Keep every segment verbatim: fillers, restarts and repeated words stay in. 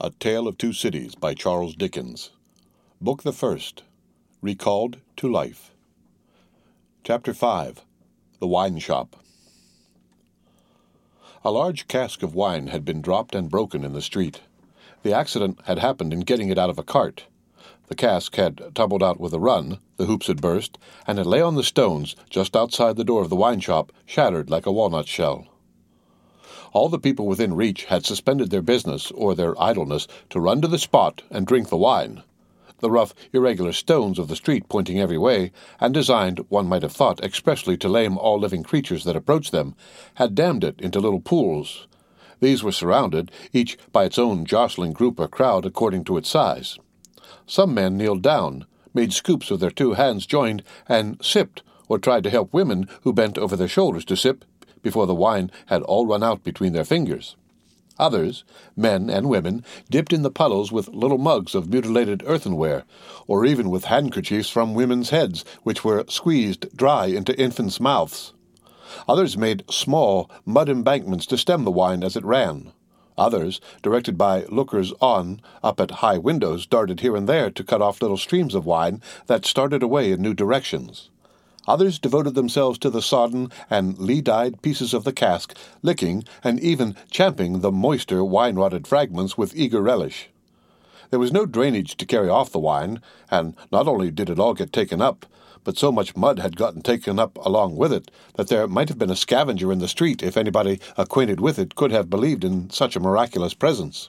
A Tale of Two Cities by Charles Dickens. Book the First, Recalled to Life. Chapter five. The Wine Shop. A large cask of wine had been dropped and broken in the street. The accident had happened in getting it out of a cart. The cask had tumbled out with a run, the hoops had burst, and it lay on the stones just outside the door of the wine shop, shattered like a walnut shell. All the people within reach had suspended their business or their idleness to run to the spot and drink the wine. The rough, irregular stones of the street pointing every way, and designed, one might have thought, expressly to lame all living creatures that approached them, had dammed it into little pools. These were surrounded, each by its own jostling group or crowd according to its size. Some men kneeled down, made scoops with their two hands joined, and sipped, or tried to help women who bent over their shoulders to sip, before the wine had all run out between their fingers. Others, men and women, dipped in the puddles with little mugs of mutilated earthenware, or even with handkerchiefs from women's heads, which were squeezed dry into infants' mouths. Others made small mud embankments to stem the wine as it ran. Others, directed by lookers-on up at high windows, darted here and there to cut off little streams of wine that started away in new directions. Others devoted themselves to the sodden and lee-dyed pieces of the cask, licking and even champing the moister wine-rotted fragments with eager relish. There was no drainage to carry off the wine, and not only did it all get taken up, but so much mud had gotten taken up along with it that there might have been a scavenger in the street if anybody acquainted with it could have believed in such a miraculous presence.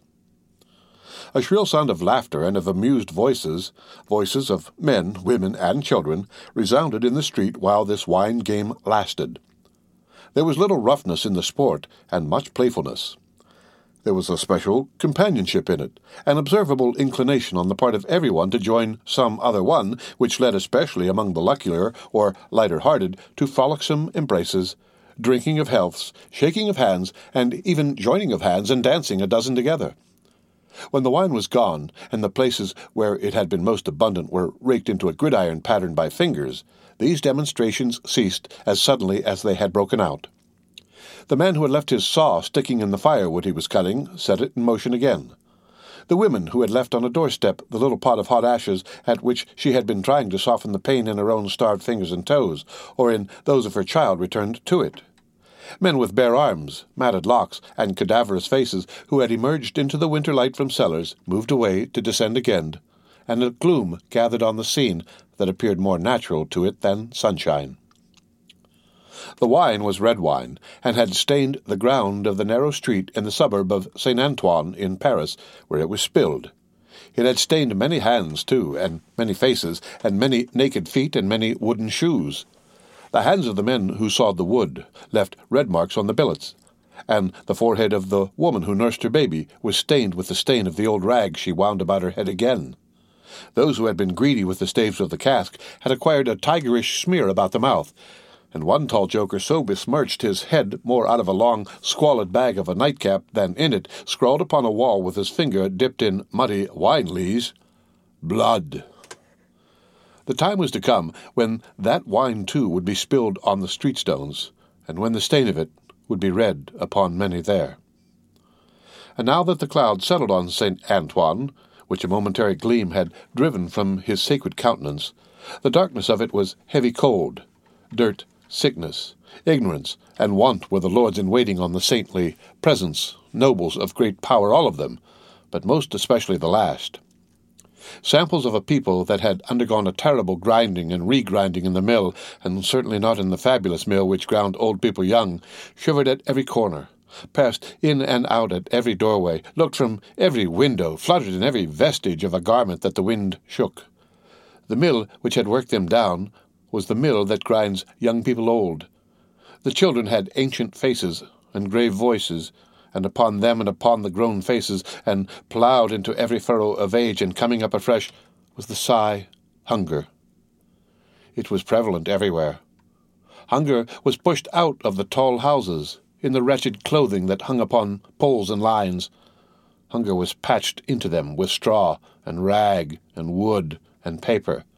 A shrill sound of laughter and of amused voices, voices of men, women, and children, resounded in the street while this wine game lasted. There was little roughness in the sport, and much playfulness. There was a special companionship in it, an observable inclination on the part of everyone to join some other one, which led especially among the luckier or lighter-hearted to frolicsome embraces, drinking of healths, shaking of hands, and even joining of hands and dancing a dozen together. When the wine was gone, and the places where it had been most abundant were raked into a gridiron patterned by fingers, these demonstrations ceased as suddenly as they had broken out. The man who had left his saw sticking in the firewood he was cutting set it in motion again. The woman who had left on a doorstep the little pot of hot ashes at which she had been trying to soften the pain in her own starved fingers and toes, or in those of her child, returned to it. Men with bare arms, matted locks, and cadaverous faces, who had emerged into the winter light from cellars, moved away to descend again, and a gloom gathered on the scene that appeared more natural to it than sunshine. The wine was red wine, and had stained the ground of the narrow street in the suburb of Saint Antoine in Paris, where it was spilled. It had stained many hands, too, and many faces, and many naked feet, and many wooden shoes. The hands of the men who sawed the wood left red marks on the billets, and the forehead of the woman who nursed her baby was stained with the stain of the old rag she wound about her head again. Those who had been greedy with the staves of the cask had acquired a tigerish smear about the mouth, and one tall joker so besmirched his head more out of a long, squalid bag of a nightcap than in it, scrawled upon a wall with his finger dipped in muddy wine-lees, "Blood." The time was to come when that wine, too, would be spilled on the street stones, and when the stain of it would be red upon many there. And now that the cloud settled on Saint Antoine, which a momentary gleam had driven from his sacred countenance, the darkness of it was heavy cold. Dirt, sickness, ignorance, and want were the lords-in-waiting on the saintly presence, nobles of great power, all of them, but most especially the last. Samples of a people that had undergone a terrible grinding and regrinding in the mill, and certainly not in the fabulous mill which ground old people young, shivered at every corner, passed in and out at every doorway, looked from every window, fluttered in every vestige of a garment that the wind shook. The mill which had worked them down was the mill that grinds young people old. The children had ancient faces and grave voices, and upon them and upon the grown faces, and ploughed into every furrow of age and coming up afresh, was the sigh, hunger. It was prevalent everywhere. Hunger was pushed out of the tall houses, in the wretched clothing that hung upon poles and lines. Hunger was patched into them with straw and rag and wood and paper.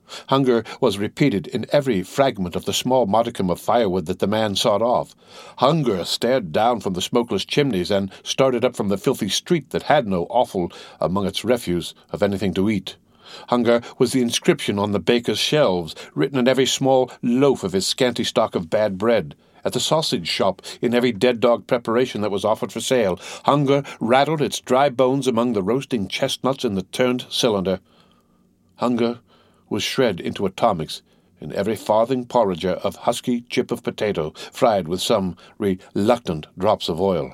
Hunger was repeated in every fragment of the small modicum of firewood that the man sawed off. Hunger stared down from the smokeless chimneys and started up from the filthy street that had no offal among its refuse of anything to eat. Hunger was the inscription on the baker's shelves, written in every small loaf of his scanty stock of bad bread, at the sausage shop, in every dead-dog preparation that was offered for sale. Hunger rattled its dry bones among the roasting chestnuts in the turned cylinder. Hunger was shred into atomics in every farthing porringer of husky chip of potato, fried with some reluctant drops of oil.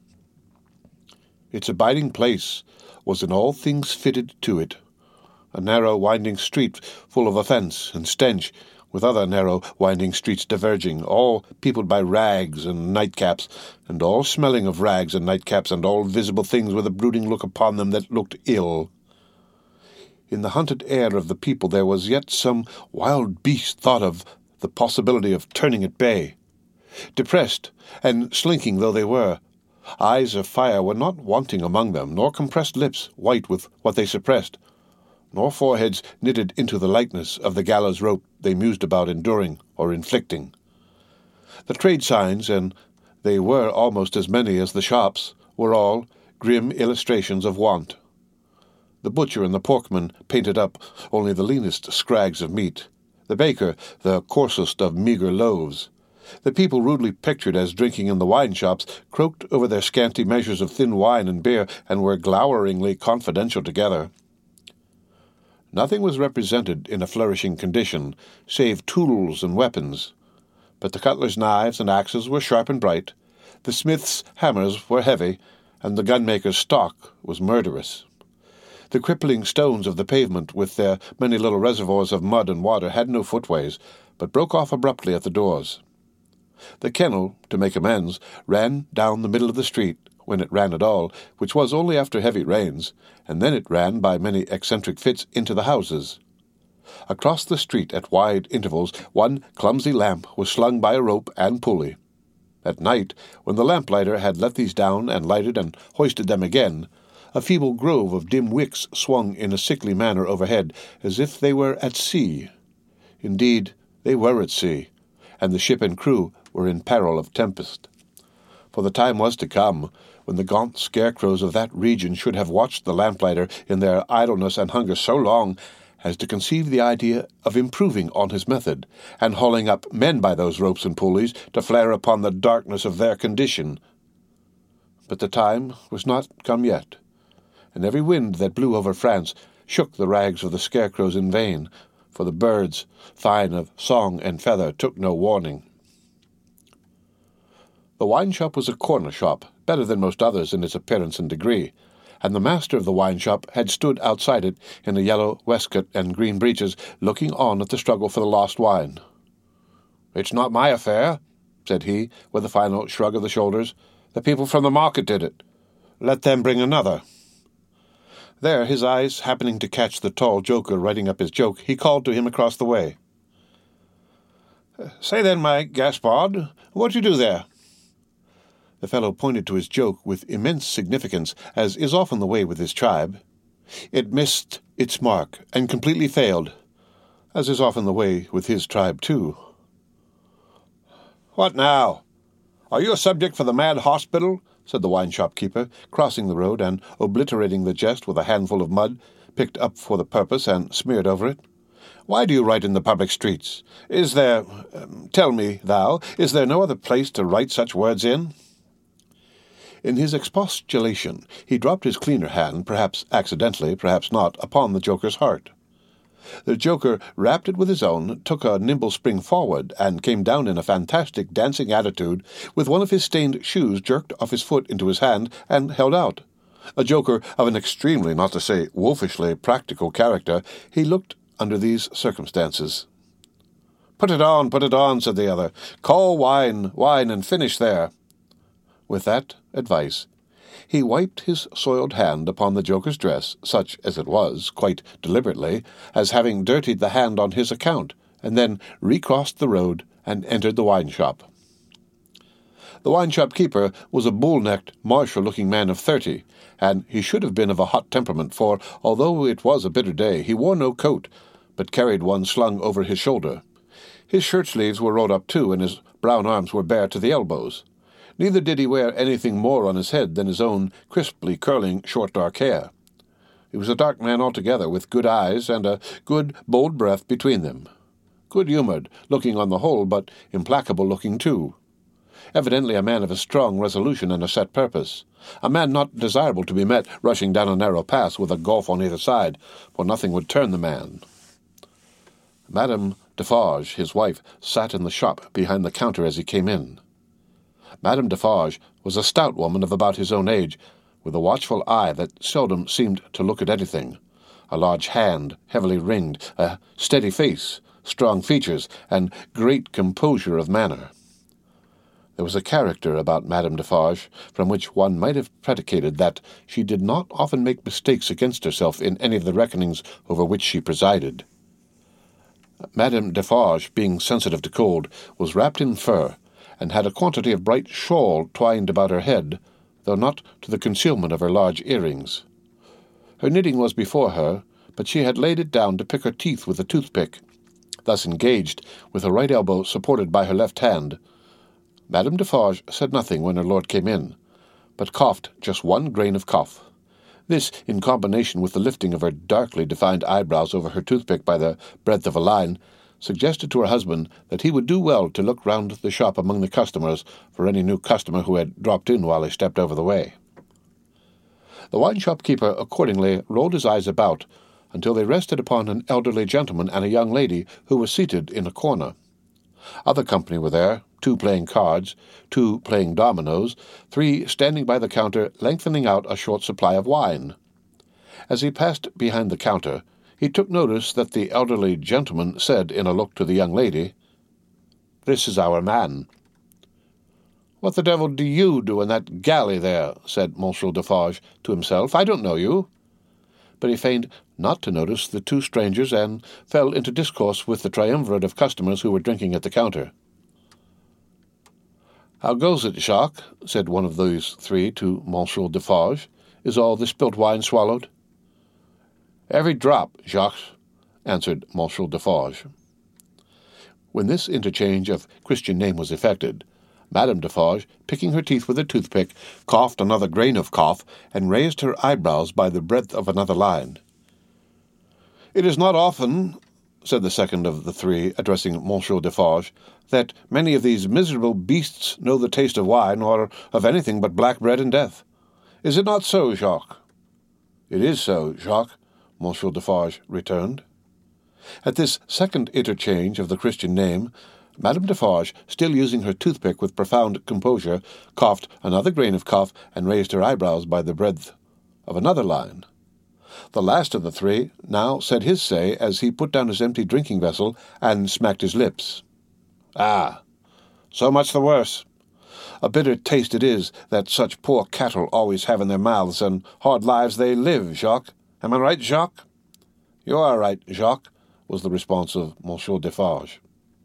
Its abiding place was in all things fitted to it, a narrow winding street full of offence and stench, with other narrow winding streets diverging, all peopled by rags and nightcaps, and all smelling of rags and nightcaps, and all visible things with a brooding look upon them that looked ill. In the hunted air of the people there was yet some wild beast thought of the possibility of turning at bay. Depressed and slinking though they were, eyes of fire were not wanting among them, nor compressed lips white with what they suppressed, nor foreheads knitted into the likeness of the gallows rope they mused about enduring or inflicting. The trade signs, and they were almost as many as the shops, were all grim illustrations of want. The butcher and the porkman painted up only the leanest scrags of meat, the baker the coarsest of meagre loaves. The people rudely pictured as drinking in the wine-shops croaked over their scanty measures of thin wine and beer, and were gloweringly confidential together. Nothing was represented in a flourishing condition, save tools and weapons, but the cutler's knives and axes were sharp and bright, the smith's hammers were heavy, and the gunmaker's stock was murderous. The crippling stones of the pavement, with their many little reservoirs of mud and water, had no footways, but broke off abruptly at the doors. The kennel, to make amends, ran down the middle of the street, when it ran at all, which was only after heavy rains, and then it ran by many eccentric fits into the houses. Across the street, at wide intervals, one clumsy lamp was slung by a rope and pulley. At night, when the lamplighter had let these down and lighted and hoisted them again, a feeble grove of dim wicks swung in a sickly manner overhead, as if they were at sea. Indeed, they were at sea, and the ship and crew were in peril of tempest. For the time was to come when the gaunt scarecrows of that region should have watched the lamplighter in their idleness and hunger so long as to conceive the idea of improving on his method, and hauling up men by those ropes and pulleys to flare upon the darkness of their condition. But the time was not come yet, and every wind that blew over France shook the rags of the scarecrows in vain, for the birds, fine of song and feather, took no warning. The wine-shop was a corner shop, better than most others in its appearance and degree, and the master of the wine-shop had stood outside it in a yellow waistcoat and green breeches, looking on at the struggle for the lost wine. "It's not my affair," said he, with a final shrug of the shoulders. "The people from the market did it. Let them bring another." There, his eyes happening to catch the tall joker writing up his joke, he called to him across the way. "Say then, my Gaspard, what do you do there?" The fellow pointed to his joke with immense significance, as is often the way with his tribe. It missed its mark, and completely failed, as is often the way with his tribe too. "What now? Are you a subject for the mad hospital?" said the wine-shop keeper, crossing the road and obliterating the jest with a handful of mud, picked up for the purpose and smeared over it. "Why do you write in the public streets? Is there, um, tell me, thou, is there no other place to write such words in?" In his expostulation, he dropped his cleaner hand, perhaps accidentally, perhaps not, upon the joker's heart. The joker rapped it with his own, took a nimble spring forward, and came down in a fantastic dancing attitude, with one of his stained shoes jerked off his foot into his hand and held out. A joker of an extremely, not to say wolfishly, practical character, he looked under these circumstances. "Put it on, put it on," said the other. "Call wine, wine, and finish there." With that advice, he wiped his soiled hand upon the joker's dress, such as it was, quite deliberately, as having dirtied the hand on his account, and then recrossed the road and entered the wine-shop. The wine-shop keeper was a bull-necked, martial-looking man of thirty, and he should have been of a hot temperament, for, although it was a bitter day, he wore no coat, but carried one slung over his shoulder. His shirt-sleeves were rolled up too, and his brown arms were bare to the elbows. Neither did he wear anything more on his head than his own crisply curling short dark hair. He was a dark man altogether, with good eyes and a good, bold breath between them. Good-humoured, looking on the whole, but implacable-looking too. Evidently a man of a strong resolution and a set purpose. A man not desirable to be met rushing down a narrow pass with a gulf on either side, for nothing would turn the man. Madame Defarge, his wife, sat in the shop behind the counter as he came in. Madame Defarge was a stout woman of about his own age, with a watchful eye that seldom seemed to look at anything, a large hand, heavily ringed, a steady face, strong features, and great composure of manner. There was a character about Madame Defarge from which one might have predicated that she did not often make mistakes against herself in any of the reckonings over which she presided. Madame Defarge, being sensitive to cold, was wrapped in fur, and had a quantity of bright shawl twined about her head, though not to the concealment of her large earrings. Her knitting was before her, but she had laid it down to pick her teeth with a toothpick. Thus engaged, with her right elbow supported by her left hand, Madame Defarge said nothing when her lord came in, but coughed just one grain of cough. This, in combination with the lifting of her darkly defined eyebrows over her toothpick by the breadth of a line, suggested to her husband that he would do well to look round the shop among the customers for any new customer who had dropped in while he stepped over the way. The wine-shop keeper accordingly rolled his eyes about until they rested upon an elderly gentleman and a young lady who was seated in a corner. Other company were there, two playing cards, two playing dominoes, three standing by the counter lengthening out a short supply of wine. As he passed behind the counter, he took notice that the elderly gentleman said in a look to the young lady, "This is our man." "What the devil do you do in that galley there?" said Monsieur Defarge to himself. "I don't know you." But he feigned not to notice the two strangers, and fell into discourse with the triumvirate of customers who were drinking at the counter. "How goes it, Jacques?" said one of those three to Monsieur Defarge. "Is all the spilt wine swallowed?" "Every drop, Jacques," answered Monsieur Defarge. When this interchange of Christian name was effected, Madame Defarge, picking her teeth with a toothpick, coughed another grain of cough, and raised her eyebrows by the breadth of another line. "It is not often," said the second of the three, addressing Monsieur Defarge, "that many of these miserable beasts know the taste of wine, or of anything but black bread and death. Is it not so, Jacques?" "It is so, Jacques," Monsieur Defarge returned. At this second interchange of the Christian name, Madame Defarge, still using her toothpick with profound composure, coughed another grain of cough and raised her eyebrows by the breadth of another line. The last of the three now said his say as he put down his empty drinking vessel and smacked his lips. "Ah, so much the worse. A bitter taste it is that such poor cattle always have in their mouths, and hard lives they live, Jacques. Am I right, Jacques?" "You are right, Jacques," was the response of Monsieur Defarge.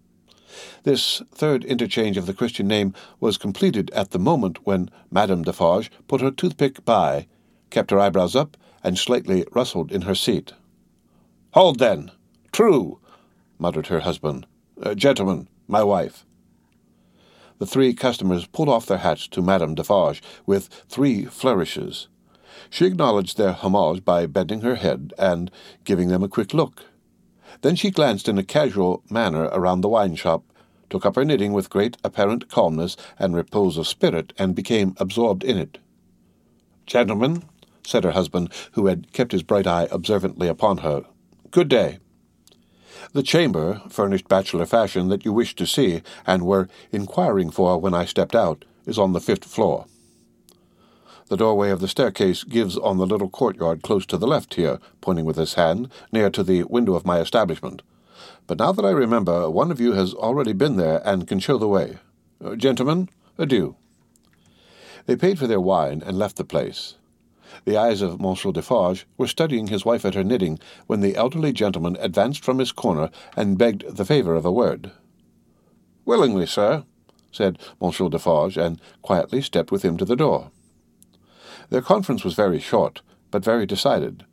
This third interchange of the Christian name was completed at the moment when Madame Defarge put her toothpick by, kept her eyebrows up, and slightly rustled in her seat. "Hold, then! True!" muttered her husband. Uh, "Gentlemen, my wife." The three customers pulled off their hats to Madame Defarge with three flourishes. She acknowledged their homage by bending her head and giving them a quick look. Then she glanced in a casual manner around the wine-shop, took up her knitting with great apparent calmness and repose of spirit, and became absorbed in it. "Gentlemen," said her husband, who had kept his bright eye observantly upon her, "good day. The chamber, furnished bachelor fashion, that you wished to see, and were inquiring for when I stepped out, is on the fifth floor. The doorway of the staircase gives on the little courtyard close to the left here," pointing with his hand, "near to the window of my establishment. But now that I remember, one of you has already been there and can show the way. Uh, gentlemen, adieu." They paid for their wine and left the place. The eyes of Monsieur Defarge were studying his wife at her knitting when the elderly gentleman advanced from his corner and begged the favour of a word. "Willingly, sir," said Monsieur Defarge, and quietly stepped with him to the door. Their conference was very short, but very decided.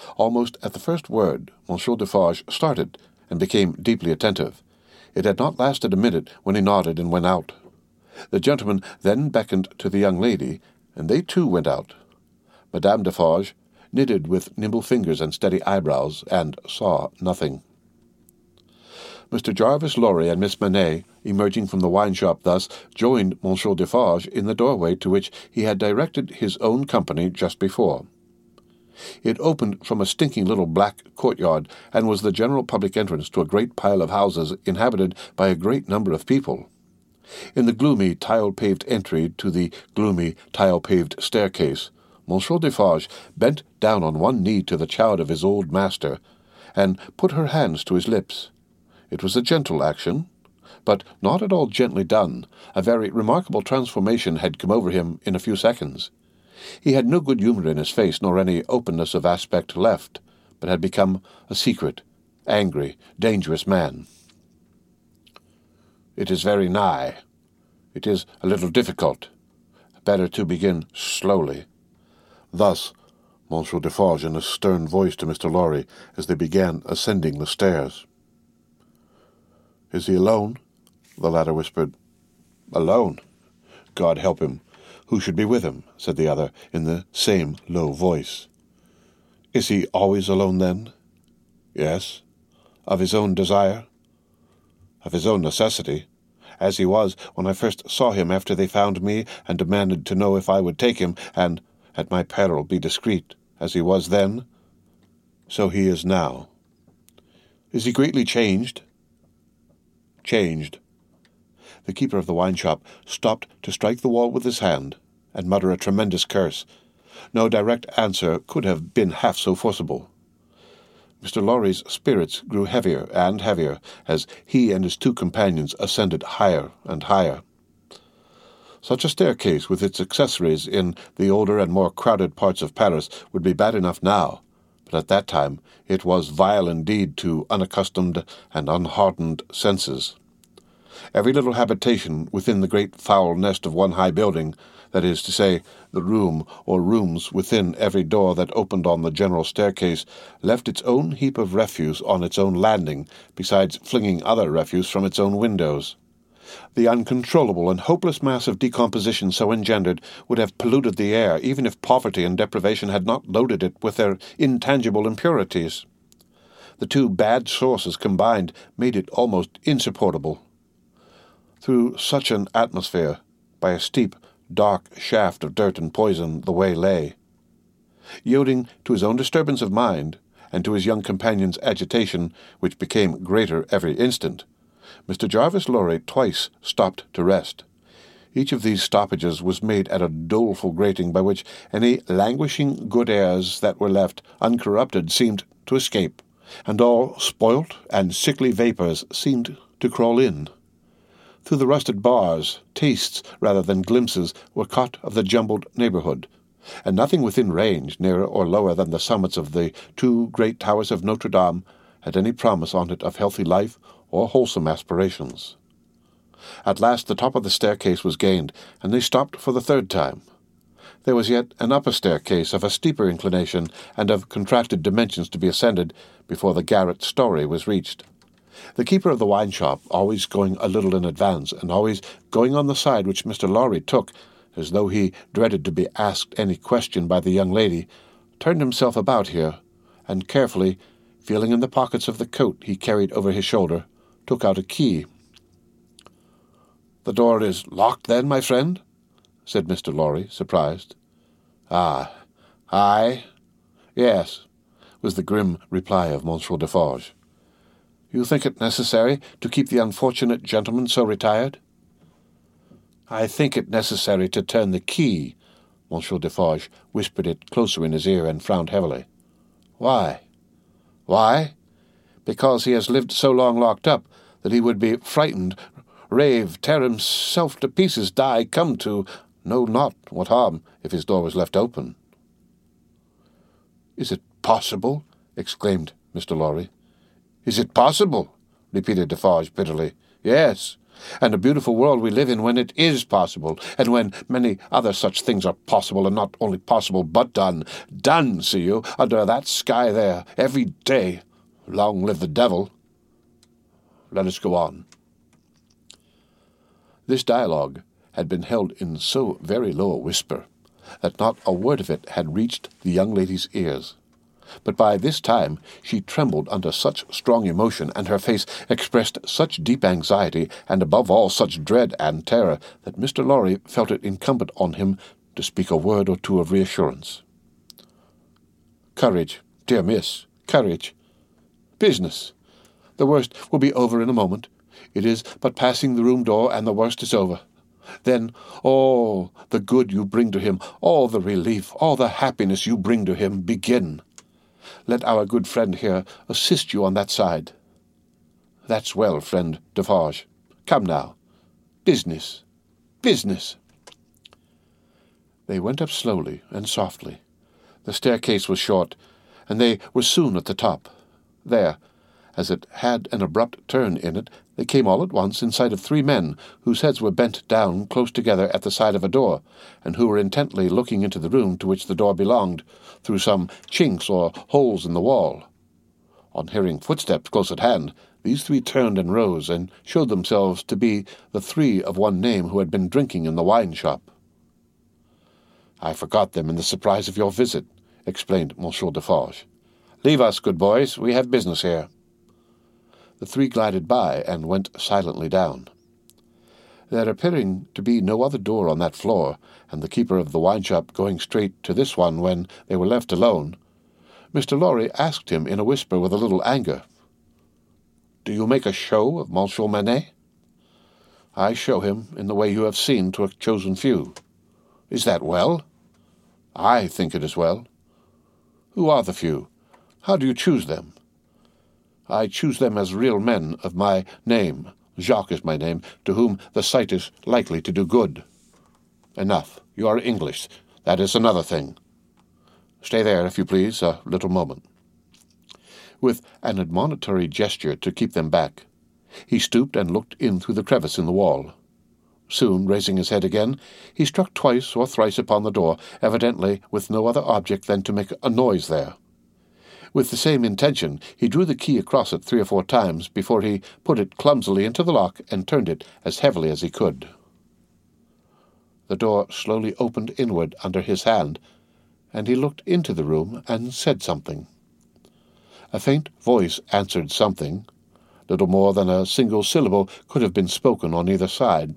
Almost at the first word, Monsieur Defarge started and became deeply attentive. It had not lasted a minute when he nodded and went out. The gentleman then beckoned to the young lady, and they too went out. Madame Defarge knitted with nimble fingers and steady eyebrows, and saw nothing. Mister Jarvis Lorry and Miss Manette, emerging from the wine-shop thus, joined Monsieur Defarge in the doorway to which he had directed his own company just before. It opened from a stinking little black courtyard, and was the general public entrance to a great pile of houses inhabited by a great number of people. In the gloomy, tile-paved entry to the gloomy, tile-paved staircase, Monsieur Defarge bent down on one knee to the child of his old master, and put her hands to his lips. It was a gentle action, but not at all gently done. A very remarkable transformation had come over him in a few seconds. He had no good humour in his face, nor any openness of aspect left, but had become a secret, angry, dangerous man. "It is very nigh. It is a little difficult. Better to begin slowly." Thus, Monsieur Defarge in a stern voice to Mister Lorry as they began ascending the stairs. "Is he alone?" the latter whispered. "Alone? God help him. Who should be with him?" said the other, in the same low voice. "Is he always alone, then?" "Yes." "Of his own desire?" "Of his own necessity. As he was when I first saw him after they found me, and demanded to know if I would take him, and, at my peril, be discreet, as he was then, so he is now." "Is he greatly changed?" "Changed." The keeper of the wine-shop stopped to strike the wall with his hand, and mutter a tremendous curse. No direct answer could have been half so forcible. Mister Lorry's spirits grew heavier and heavier as he and his two companions ascended higher and higher. Such a staircase with its accessories in the older and more crowded parts of Paris would be bad enough now, but at that time it was vile indeed to unaccustomed and unhardened senses. Every little habitation within the great foul nest of one high building, that is to say, the room or rooms within every door that opened on the general staircase, left its own heap of refuse on its own landing, besides flinging other refuse from its own windows. The uncontrollable and hopeless mass of decomposition so engendered would have polluted the air, even if poverty and deprivation had not loaded it with their intangible impurities. The two bad sources combined made it almost insupportable. Through such an atmosphere, by a steep, dark shaft of dirt and poison, the way lay. Yielding to his own disturbance of mind, and to his young companion's agitation, which became greater every instant, Mister Jarvis Lorry twice stopped to rest. Each of these stoppages was made at a doleful grating by which any languishing good airs that were left uncorrupted seemed to escape, and all spoilt and sickly vapours seemed to crawl in. Through the rusted bars, tastes rather than glimpses were caught of the jumbled neighbourhood, and nothing within range, nearer or lower than the summits of the two great towers of Notre Dame, had any promise on it of healthy life or wholesome aspirations. At last the top of the staircase was gained, and they stopped for the third time. There was yet an upper staircase of a steeper inclination and of contracted dimensions to be ascended before the garret story was reached. The keeper of the wine-shop, always going a little in advance, and always going on the side which Mister Lorry took, as though he dreaded to be asked any question by the young lady, turned himself about here, and carefully, feeling in the pockets of the coat he carried over his shoulder, took out a key. "The door is locked, then, my friend?" said Mister Lorry, surprised. "Ah, aye, yes," was the grim reply of Monsieur Defarge. "You think it necessary to keep the unfortunate gentleman so retired?" "I think it necessary to turn the key." Monsieur Defarge whispered it closer in his ear and frowned heavily. "Why?" "Why? Because he has lived so long locked up that he would be frightened, rave, tear himself to pieces, die, come to know not what harm, if his door was left open." "Is it possible?" exclaimed Mister Lorry. "Is it possible?" repeated Defarge bitterly. "Yes, and a beautiful world we live in when it is possible, and when many other such things are possible, and not only possible, but done. Done, see you, under that sky there, every day. Long live the devil. Let us go on. This dialogue had been held in so very low a whisper that not a word of it had reached the young lady's ears. But by this time she trembled under such strong emotion, and her face expressed such deep anxiety, and above all such dread and terror, that Mister Lorry felt it incumbent on him to speak a word or two of reassurance. "Courage, dear miss, courage. Business. The worst will be over in a moment. It is but passing the room door, and the worst is over. Then all the good you bring to him, all the relief, all the happiness you bring to him, begin. Let our good friend here assist you on that side." "That's well, friend Defarge. Come now. Business. Business." They went up slowly and softly. The staircase was short, and they were soon at the top. There, as it had an abrupt turn in it, they came all at once in sight of three men, whose heads were bent down close together at the side of a door, and who were intently looking into the room to which the door belonged, through some chinks or holes in the wall. On hearing footsteps close at hand, these three turned and rose, and showed themselves to be the three of one name who had been drinking in the wine-shop. "I forgot them in the surprise of your visit," explained Monsieur Defarge. "Leave us, good boys. We have business here." The three glided by and went silently down. There appearing to be no other door on that floor, and the keeper of the wine-shop going straight to this one when they were left alone, Mister Lorry asked him in a whisper with a little anger, "Do you make a show of Monsieur Manette?" "I show him in the way you have seen to a chosen few." "Is that well?" "I think it is well." "Who are the few? How do you choose them?" "I choose them as real men of my name. Jacques is my name, to whom the sight is likely to do good." "Enough. You are English. That is another thing. Stay there, if you please, a little moment." With an admonitory gesture to keep them back, he stooped and looked in through the crevice in the wall. Soon, raising his head again, he struck twice or thrice upon the door, evidently with no other object than to make a noise there. With the same intention, he drew the key across it three or four times before he put it clumsily into the lock and turned it as heavily as he could. The door slowly opened inward under his hand, and he looked into the room and said something. A faint voice answered something. Little more than a single syllable could have been spoken on either side.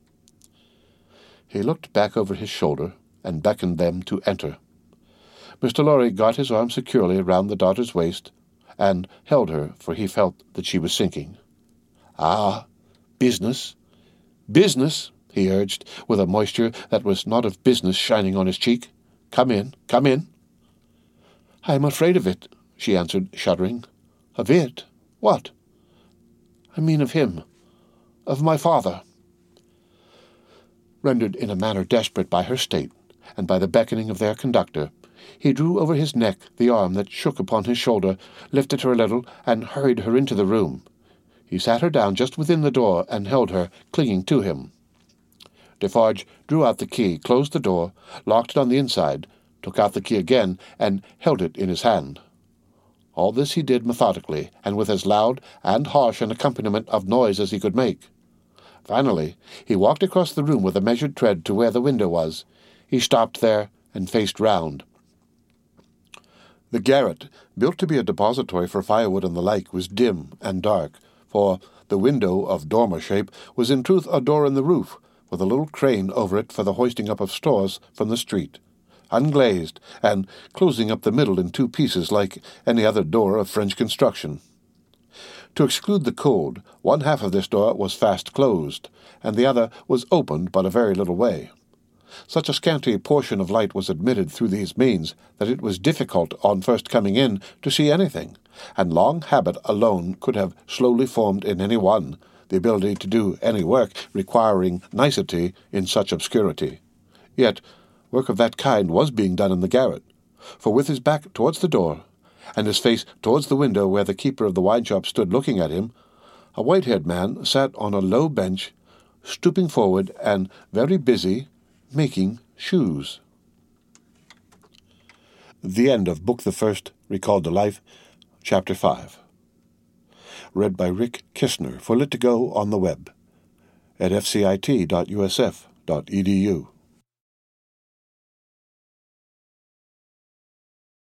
He looked back over his shoulder and beckoned them to enter. Mister Lorry got his arm securely round the daughter's waist, and held her, for he felt that she was sinking. "Ah, business, business," he urged, with a moisture that was not of business shining on his cheek. "Come in, come in." "I am afraid of it," she answered, shuddering. "Of it? What?" "I mean of him, of my father." Rendered in a manner desperate by her state, and by the beckoning of their conductor, he drew over his neck the arm that shook upon his shoulder, lifted her a little, and hurried her into the room. He sat her down just within the door, and held her, clinging to him. Defarge drew out the key, closed the door, locked it on the inside, took out the key again, and held it in his hand. All this he did methodically, and with as loud and harsh an accompaniment of noise as he could make. Finally, he walked across the room with a measured tread to where the window was. He stopped there and faced round. The garret, built to be a depository for firewood and the like, was dim and dark, for the window of dormer shape was in truth a door in the roof, with a little crane over it for the hoisting up of stores from the street, unglazed, and closing up the middle in two pieces like any other door of French construction. To exclude the cold, one half of this door was fast closed, and the other was opened but a very little way. Such a scanty portion of light was admitted through these means that it was difficult, on first coming in, to see anything, and long habit alone could have slowly formed in any one the ability to do any work requiring nicety in such obscurity. Yet work of that kind was being done in the garret, for with his back towards the door, and his face towards the window where the keeper of the wine-shop stood looking at him, A white-haired man sat on a low bench, stooping forward and very busy, making shoes. The end of Book the First, Recalled to Life, Chapter five. Read by Rick Kistner for Lit to Go on the web at f c i t dot u s f dot e d u.